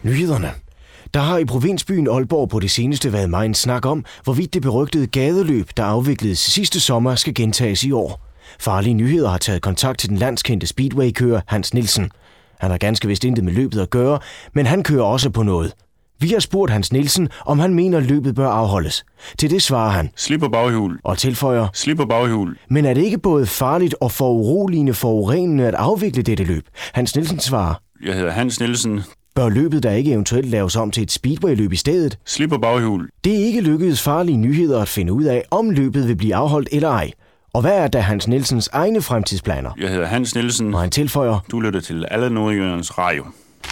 Nyhederne. Der har i provinsbyen Aalborg på det seneste været meget en snak om, hvorvidt det berygtede gadeløb, der afvikledes sidste sommer, skal gentages i år. Farlige Nyheder har taget kontakt til den landskendte speedwaykører Hans Nielsen. Han har ganske vist intet med løbet at gøre, men han kører også på noget. Vi har spurgt Hans Nielsen, om han mener, løbet bør afholdes. Til det svarer han: slipper baghjul. Og tilføjer: slipper baghjul. Men er det ikke både farligt og forurenende at afvikle dette løb? Hans Nielsen svarer: Jeg hedder Hans Nielsen. Bør løbet der ikke eventuelt laves om til et speedwayløb i stedet? Slipper baghjul. Det er ikke lykkedes Farlige Nyheder at finde ud af, om løbet vil blive afholdt eller ej. Og hvad er da Hans Nielsens egne fremtidsplaner? Jeg hedder Hans Nielsen. Og han tilføjer: Du lytter til Alle Nordjyllands Radio.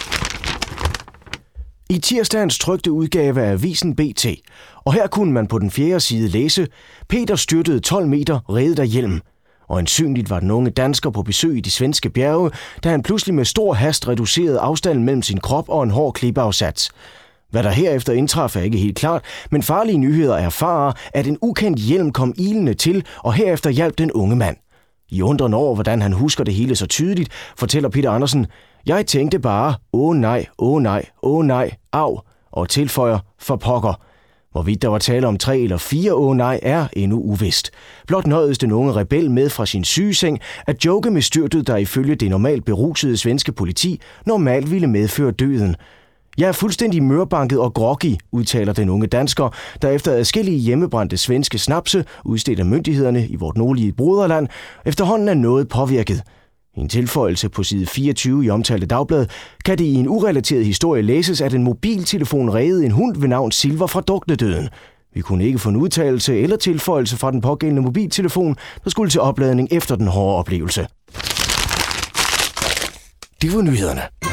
I tirsdagens trykte udgave af avisen BT, og her kunne man på den 4. side læse: Peter styrtede 12 meter, reddet af hjelm. Og ansynligt var den unge dansker på besøg i de svenske bjerge, da han pludselig med stor hast reducerede afstanden mellem sin krop og en hård klippeafsats. Hvad der herefter indtraf er ikke helt klart, men Farlige Nyheder erfarer, at en ukendt hjelm kom ilende til, og herefter hjalp den unge mand. I undren over, hvordan han husker det hele så tydeligt, fortæller Peter Andersen: Jeg tænkte bare, åh nej, au, og tilføjer: for pokker. Hvorvidt der var tale om 3 eller 4 åh nej er endnu uvist. Blot nøjedes den unge rebel med fra sin sygeseng at joke med styrtet, der ifølge det normalt berusede svenske politi normalt ville medføre døden. Jeg er fuldstændig mørbanket og groggy, udtaler den unge dansker, der efter adskillige hjemmebrændte svenske snapse, udstedt af myndighederne i vort nordlige broderland, efterhånden er noget påvirket. I en tilføjelse på side 24 i omtalte dagblad, kan det i en urelateret historie læses, at en mobiltelefon reddede en hund ved navn Silver fra druknedøden. Vi kunne ikke få en udtalelse eller tilføjelse fra den pågældende mobiltelefon, der skulle til opladning efter den hårde oplevelse. Det var nyhederne.